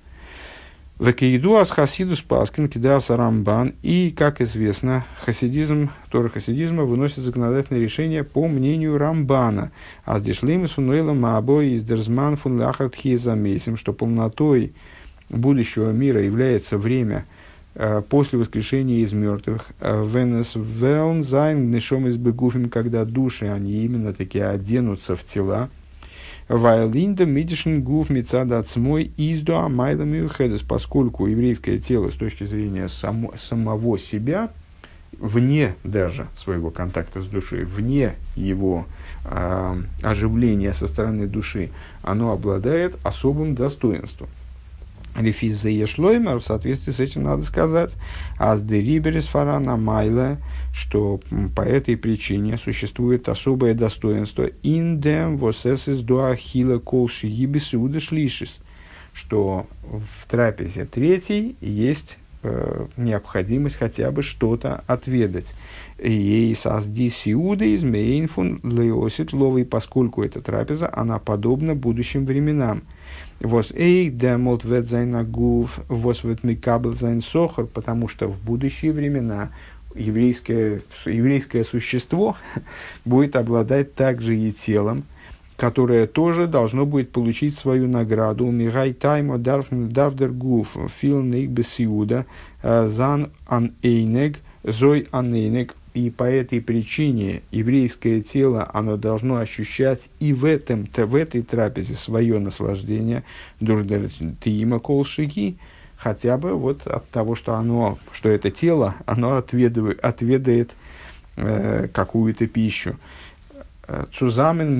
Векеидуас хасидус паскин кидаса рамбан. И, как известно, хасидизм, Тора хасидизма выносит законодательное решение по мнению Рамбана. Аздишлеймус фунуэла маабо из дерзман фун лахарт хизамейсим, что полнотой будущего мира является время э, после воскрешения из мертвых. Венес велн зайн нешом из бегуфим, когда души, они именно таки оденутся в тела. Вайлинда мидишен гуф мецада ацмой издо амайлами юхедес, поскольку еврейское тело с точки зрения само, самого себя, вне даже своего контакта с душой, вне его э, оживления со стороны души, оно обладает особым достоинством. Рефиза ешлоймер, в соответствии с этим надо сказать, аздериберис фарана майла, что по этой причине существует особое достоинство индем восесис дуахила колши ебис удашлишис, что в трапезе третьей есть э, необходимость хотя бы что-то отведать. Ей сазди сиуда из мейнфун леосит ловый, поскольку эта трапеза, она подобна будущим временам. Вос эй демот вет зайнагув, вос вет микабл зайн сохар, потому что в будущие времена еврейское, еврейское существо будет обладать также и телом, которое тоже должно будет получить свою награду. Мигай таймо давдер гуф фил нейк бесиуда зан ан эйнег зой ан эйнег. И по этой причине еврейское тело, оно должно ощущать и в, этом, в этой трапезе свое наслаждение, дурдертиима колшики, хотя бы вот от того, что, оно, что это тело, оно отведывает, отведает э, какую-то пищу. Цузамен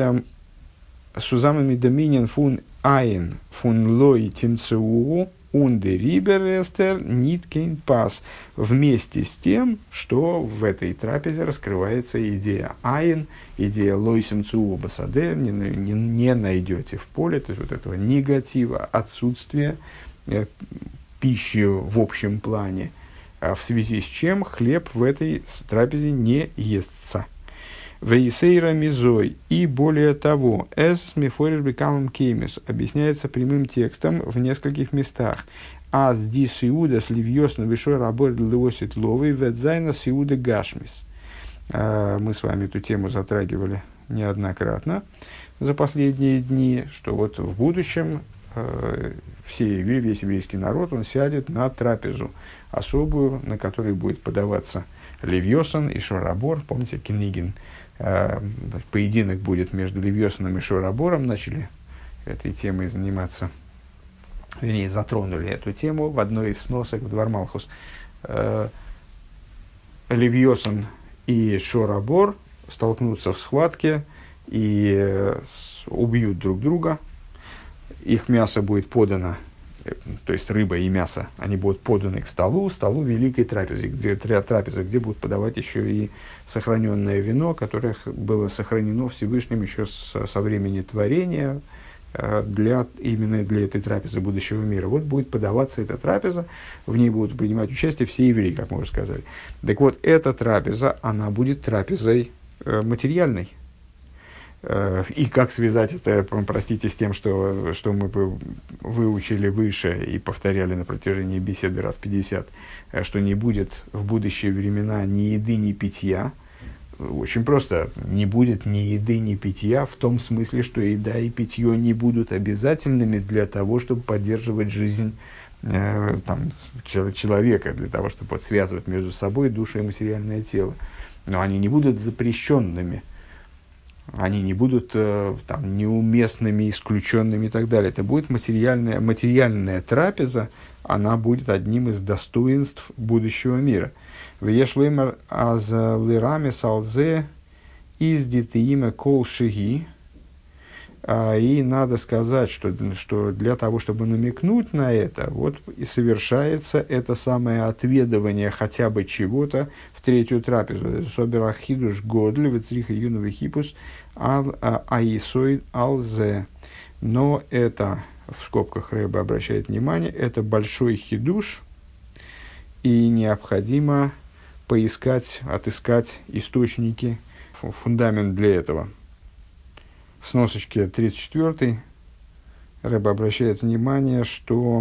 мидоминен фун айн фун лой тимцеу унде риберестер ниткейн пас, вместе с тем, что в этой трапезе раскрывается идея айн, идея лойсим цуу басаде, не, не, не найдете в поле, то есть вот этого негатива, отсутствия э, пищи в общем плане, а в связи с чем хлеб в этой трапезе не естся. Вейсейра мизой, и более того, эс мифориш бекамам кеймис, объясняется прямым текстом в нескольких местах. Аз ди сиуда сливьёс на вишой рабор леосит ловый ветзайна сиуда гашмис. Мы с вами эту тему затрагивали неоднократно за последние дни, что вот в будущем э, все, весь еврейский народ, он сядет на трапезу особую, на которой будет подаваться левьёсон и шорабор. Помните, Книгин, э, поединок будет между левьёсоном и шорабором. Начали этой темой заниматься, вернее, затронули эту тему в одной из сносок в Двор Малхус. Э, левьёсон и шорабор столкнутся в схватке и э, убьют друг друга. Их мясо будет подано, то есть рыба и мясо, они будут поданы к столу, столу великой трапезы, где, трапезы, где будут подавать еще и сохраненное вино, которое было сохранено Всевышним еще с, со времени творения, для, именно для этой трапезы будущего мира. Вот будет подаваться эта трапеза, в ней будут принимать участие все евреи, как мы уже сказали. Так вот, эта трапеза, она будет трапезой э, материальной. Э, и как связать это, простите, с тем, что, что мы выучили выше и повторяли на протяжении беседы раз пятьдесят, что не будет в будущие времена ни еды, ни питья. Очень просто. Не будет ни еды, ни питья в том смысле, что еда и питье не будут обязательными для того, чтобы поддерживать жизнь э, там, человека, для того, чтобы вот, связывать между собой душу и материальное тело. Но они не будут запрещенными. Они не будут э, там, неуместными, исключенными и так далее. Это будет материальная, материальная трапеза, она будет одним из достоинств будущего мира. Вешлоймер аз лираме салзе из дитеиме кол шиги. И надо сказать, что, что для того, чтобы намекнуть на это, вот и совершается это самое отведывание хотя бы чего-то в третью трапезу. Соберахидуш годль вецриха юновый хипус аисоид алзе. Но это, в скобках Рэбе обращает внимание, это большой хидуш, и необходимо поискать, отыскать источники, фундамент для этого. В сносочке тридцать четвёртой Рэбе обращает внимание, что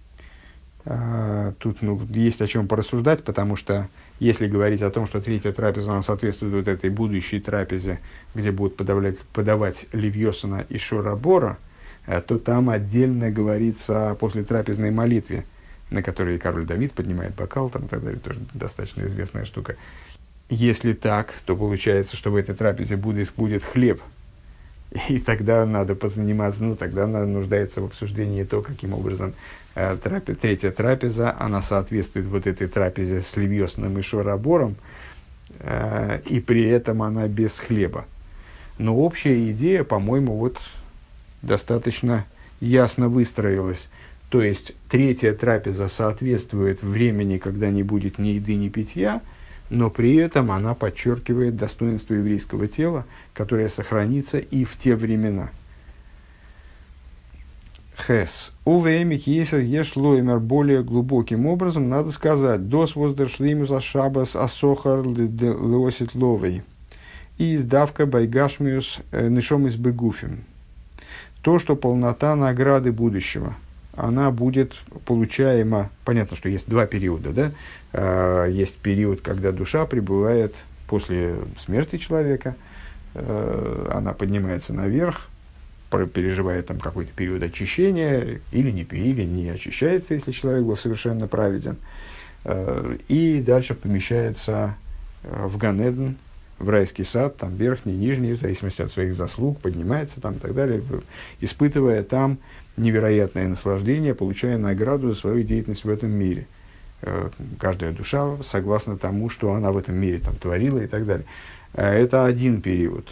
э, тут ну, есть о чем порассуждать, потому что если говорить о том, что третья трапеза она соответствует вот этой будущей трапезе, где будут подавлять, подавать Левьосана и Шора-Бора, э, то там отдельно говорится о послетрапезной молитве, на которой король Давид поднимает бокал, там, и так далее, тоже достаточно известная штука. Если так, то получается, что в этой трапезе будет, будет хлеб. И тогда надо позаниматься, ну, тогда надо нуждается в обсуждении то, каким образом э, трапе, третья трапеза, она соответствует вот этой трапезе с Левьосаном и Шора-Бором, э, и при этом она без хлеба. Но общая идея, по-моему, вот достаточно ясно выстроилась. То есть, третья трапеза соответствует времени, когда не будет ни еды, ни питья, но при этом она подчеркивает достоинство еврейского тела, которое сохранится и в те времена. Хес. Увеймик есер ешлоймер более глубоким образом, надо сказать, дос воздершлимус ашабас асохар леосит ловей и издавка байгашмиус нишом из бегуфим. То, что полнота награды будущего, она будет получаема, понятно, что есть два периода, да? А, есть период, когда душа пребывает после смерти человека, а, она поднимается наверх, переживает там какой-то период очищения, или не, или не очищается, если человек был совершенно праведен, а, и дальше помещается в Ганеден, в райский сад, там верхний, нижний, в зависимости от своих заслуг, поднимается там и так далее, испытывая там невероятное наслаждение, получая награду за свою деятельность в этом мире. Каждая душа согласно тому, что она в этом мире там творила и так далее. Это один период.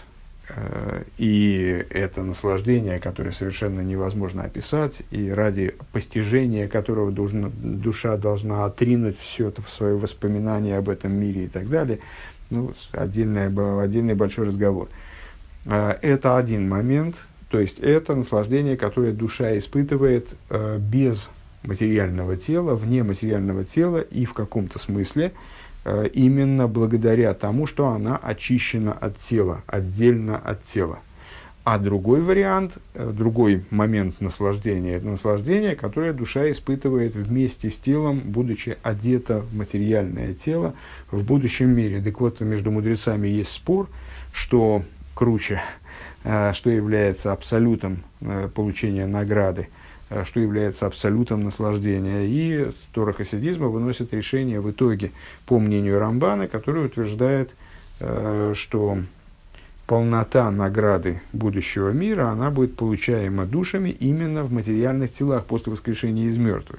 И это наслаждение, которое совершенно невозможно описать, и ради постижения которого должна, душа должна отринуть все это в свое воспоминание об этом мире и так далее. Ну, отдельный, отдельный большой разговор. Это один момент. То есть, это наслаждение, которое душа испытывает э, без материального тела, вне материального тела, и в каком-то смысле э, именно благодаря тому, что она очищена от тела, отдельно от тела. А другой вариант, э, другой момент наслаждения, это наслаждение, которое душа испытывает вместе с телом, будучи одета в материальное тело в будущем мире. Так вот, между мудрецами есть спор, что круче, что является абсолютом получения награды, что является абсолютом наслаждения. И Тора хасидизма выносит решение в итоге, по мнению Рамбана, который утверждает, что полнота награды будущего мира, она будет получаема душами именно в материальных телах после воскрешения из мертвых.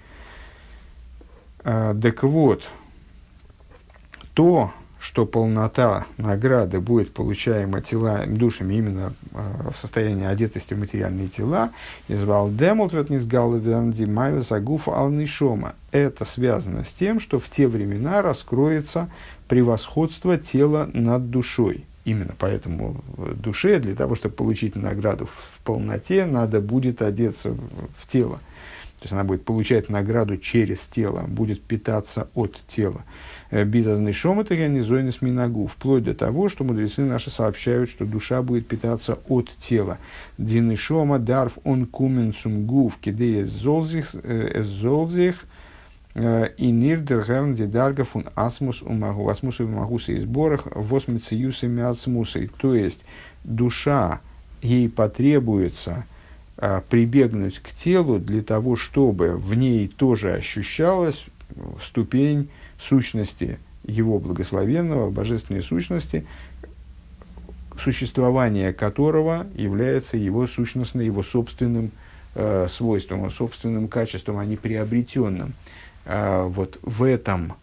Так вот, то, что полнота награды будет получаема тела, душами именно э, в состоянии одетости в материальные тела, это связано с тем, что в те времена раскроется превосходство тела над душой. Именно поэтому душе, для того, чтобы получить награду в полноте, надо будет одеться в тело. То есть она будет получать награду через тело, будет питаться от тела. Bizazный шомат организуемый минагу, вплоть до того, что мудрецы наши сообщают, что душа будет питаться от тела. Дины шома дарф он куменцум гув кидея золзих и нирдергерн дидарга фун асмус умагу асмусу умагуса и сборах восмициюсами асмусой. То есть душа, ей потребуется прибегнуть к телу для того, чтобы в ней тоже ощущалась ступень сущности его благословенного, божественной сущности, существование которого является его сущностным, его собственным э, свойством, его собственным качеством, а не приобретенным. Э, вот в этом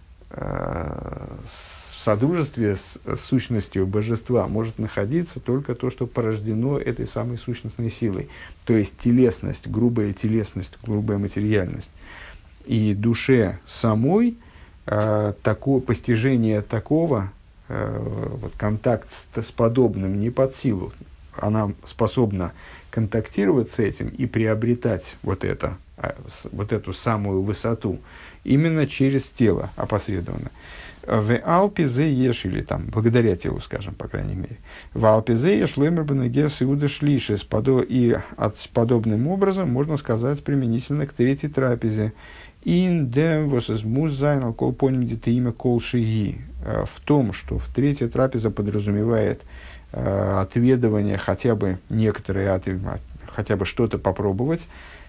э, содружестве с, с сущностью божества может находиться только то, что порождено этой самой сущностной силой. То есть телесность, грубая телесность, грубая материальность. И душе самой э, такое, постижение такого, э, вот, контакт с, с подобным не под силу. Она способна контактировать с этим и приобретать вот, это, вот эту самую высоту именно через тело опосредованно. В Алпизе еш, или там, благодаря телу, скажем, по крайней мере. В Алпизе еш лоймер бенегес иуда шлишес. И от, подобным образом можно сказать применительно к третьей трапезе. Ин дем восэс музайн алкол поним где-то имя кол шиги. В том, что в третья трапеза подразумевает э, отведывание хотя бы некоторые, от, хотя бы что-то попробовать.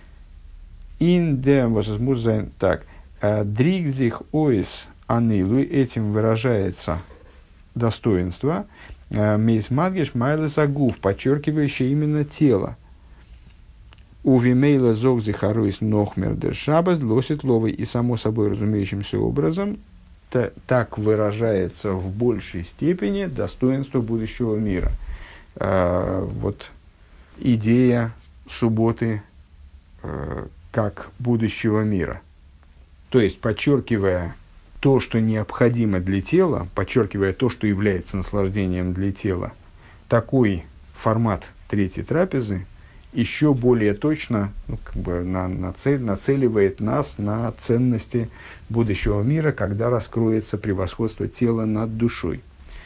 Ин дем восэс музайн, так, дригзих оис анилуй, этим выражается достоинство, мейс мадгеш майлес агув, подчеркивающее именно тело. Увимейла зог зихаруис нохмер дер шабас лосит ловой, и само собой разумеющимся образом та, так выражается в большей степени достоинство будущего мира. А, вот идея субботы а, как будущего мира. То есть, подчеркивая то, что необходимо для тела, подчеркивая то, что является наслаждением для тела, такой формат третьей трапезы еще более точно, ну, как бы на, на цель, нацеливает нас на ценности будущего мира, когда раскроется превосходство тела над душой.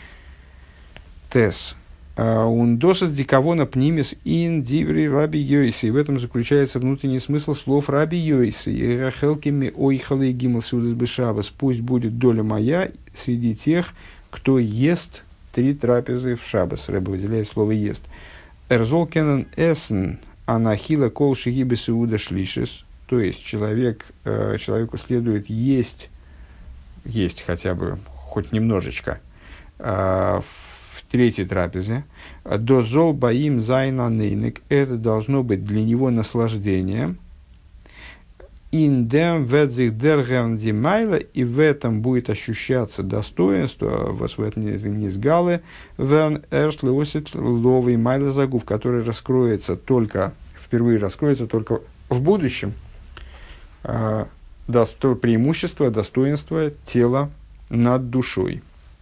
Тес. Ундосас диковона пнимис ин диври раби Йойси. И в этом заключается внутренний смысл слов раби Йойси. И рахелкими ойхалы гимл судас бешавас. Пусть будет доля моя среди тех, кто ест три трапезы в шабас. Рэбе выделяет слово ест. Эрзолкенен эсен анахила кол шиги бесиуда шлишес. То есть человек, э, человеку следует есть, есть хотя бы хоть немножечко э, в третьей трапезе. Дозол баим зайна нейник. Это должно быть для него наслаждением. Индем ведзих дергерн димайла, и в этом будет ощущаться достоинство восвет низгалы верн эршлы осит ловый майла загув, который раскроется только, впервые раскроется только в будущем. А, досто, преимущество, достоинство тела над душой.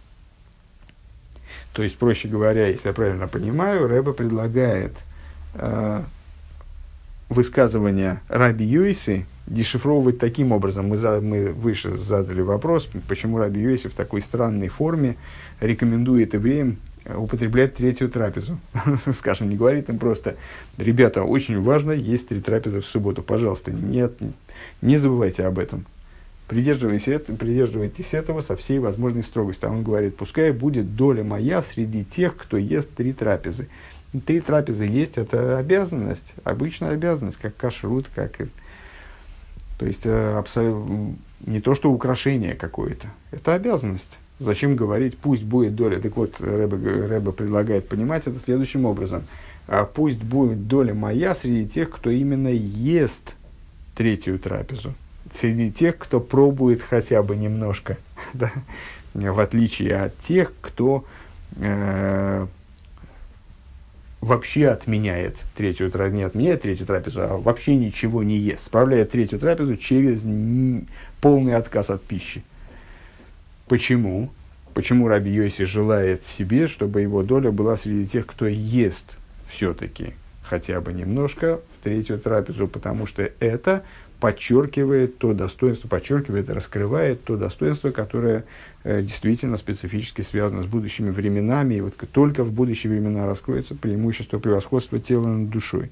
То есть, проще говоря, если я правильно понимаю, Рэбе предлагает э, высказывание раби Йойси дешифровывать таким образом. Мы, за, мы выше задали вопрос, почему раби Йойси в такой странной форме рекомендует евреям употреблять третью трапезу. Скажем, не говорит им просто: ребята, очень важно есть три трапезы в субботу. Пожалуйста, нет, не забывайте об этом. Придерживайтесь, придерживайтесь этого со всей возможной строгостью. А он говорит: пускай будет доля моя среди тех, кто ест три трапезы. Три трапезы есть — это обязанность, обычная обязанность, как кашрут, как... То есть, абсолютно не то, что украшение какое-то. Это обязанность. Зачем говорить, пусть будет доля? Так вот, Рэбе, Рэбе предлагает понимать это следующим образом. Пусть будет доля моя среди тех, кто именно ест третью трапезу. Среди тех, кто пробует хотя бы немножко, да? В отличие от тех, кто э, вообще отменяет третью трапезу, не отменяет третью трапезу, а вообще ничего не ест, справляет третью трапезу через н- полный отказ от пищи. Почему? Почему раби Йойси желает себе, чтобы его доля была среди тех, кто ест все-таки хотя бы немножко в третью трапезу, потому что это подчеркивает то достоинство, подчеркивает, раскрывает то достоинство, которое э, действительно специфически связано с будущими временами, и вот только в будущие времена раскроется преимущество превосходства тела над душой.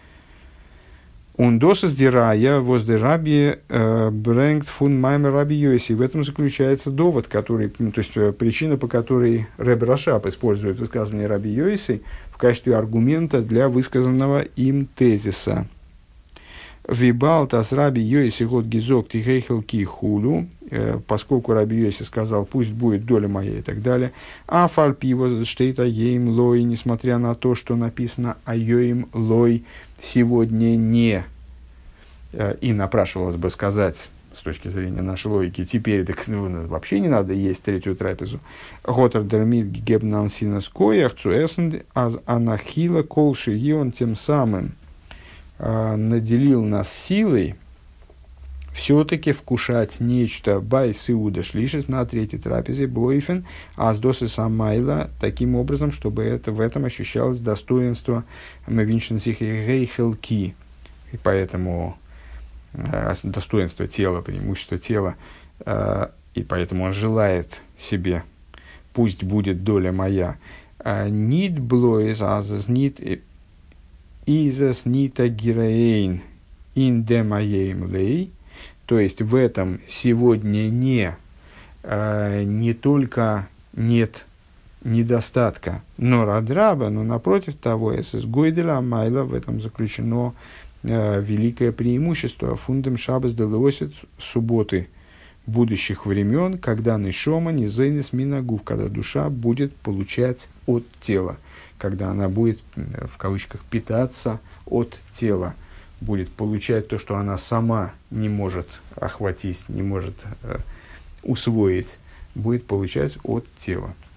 Он досыс дирая воздераби брэнгт фун маймер раби Йоси. В этом заключается довод, который, то есть причина, по которой Ребе Рашаб использует высказывание раби Йоси в качестве аргумента для высказанного им тезиса. Вибалтас раби Йоси год гизок тихейхел ки хулу, поскольку раби Йоси сказал, пусть будет доля моя и так далее. А фальпиво штейт аеим лой, несмотря на то, что написано аеим лой, сегодня не. И напрашивалось бы сказать, с точки зрения нашей логики, теперь так, ну, вообще не надо есть третью трапезу. Готер дермит гебнан синаскоях цуэсен аз анахила колши, и он тем самым а, наделил нас силой все-таки вкушать нечто байс иуда шлишет на третьей трапезе бойфен аздосы самайла таким образом, чтобы это, в этом ощущалось достоинство мавиншенсих рейхелки, и поэтому э, достоинство тела, преимущество тела, э, и поэтому он желает себе, пусть будет доля моя. Нит блоис азас нит изас нита гираэйн ин демаеем лей. То есть в этом сегодня не, э, не только нет недостатка, но радраба, но напротив того, эсэс гойделя майла, в этом заключено э, великое преимущество. Фундам шабас делеосит субботы будущих времен, когда нишома не зейнес минагув, когда душа будет получать от тела, когда она будет, в кавычках, питаться от тела, будет получать то, что она сама не может охватить, не может э, усвоить, будет получать от тела.